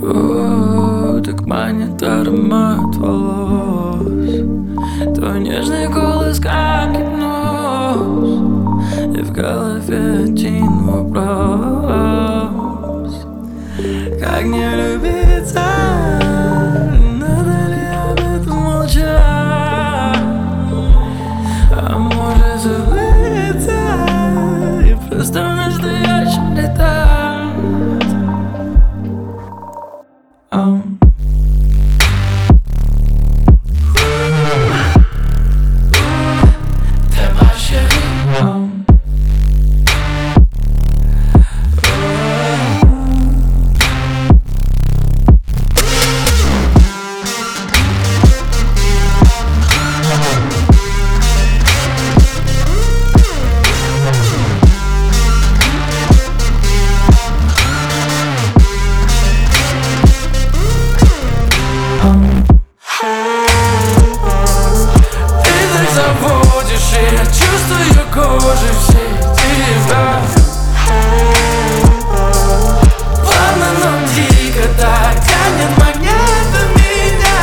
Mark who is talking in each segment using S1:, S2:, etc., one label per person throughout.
S1: Так манит аромат волос, твой нежный голос, как гипноз. И в голове один вопрос: как не влюбиться? Надо ли об этом молчать? А может забыться и просто в настоящем летать? Заводишь, и я чувствую кожей все тебя. Плавно, но дико так тянет магнитом меня.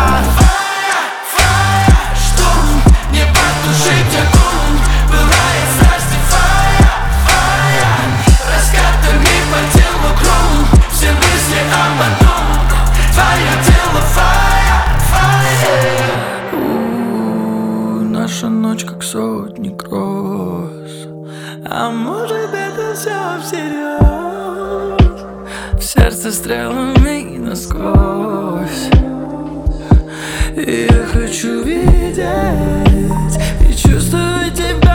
S1: Фая, штурм, не потушить огонь. Пылает страсть и фая. Раскатами по телу гром, все мысли об одном. Твое тело фая. Наша ночь как сотни гроз. А может это все всерьез? В сердце стрелами насквозь. И я хочу видеть и чувствовать тебя.